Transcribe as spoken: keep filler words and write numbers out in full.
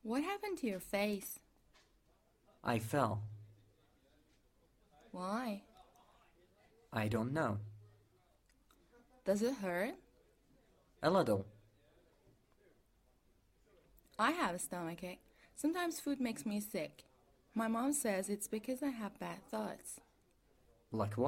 What happened to your face? I fell. Why? I don't know. Does it hurt? A little. I have a stomachache. Sometimes food makes me sick. My mom says it's because I have bad thoughts. Like what?